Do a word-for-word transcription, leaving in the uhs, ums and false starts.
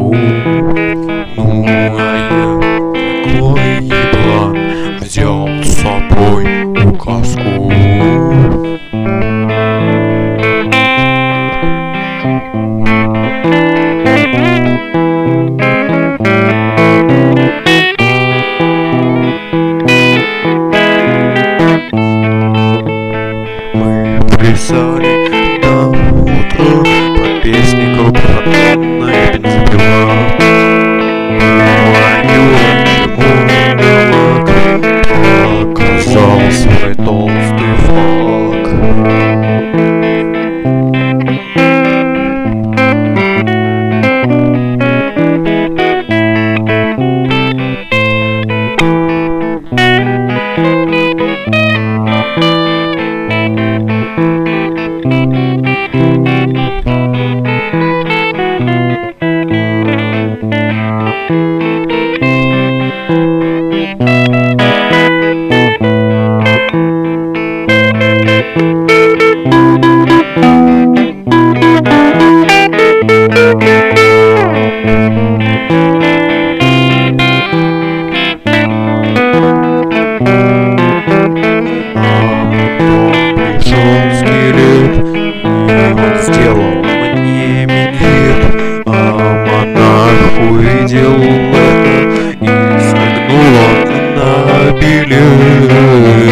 Ну а я такой еблан, взял с собой указку. Мы плясали до утра под песни корпоративной бензопила. Показал свой толстый флаг. Сделал мне минет, а монарх увидел это и смигнул он на билет.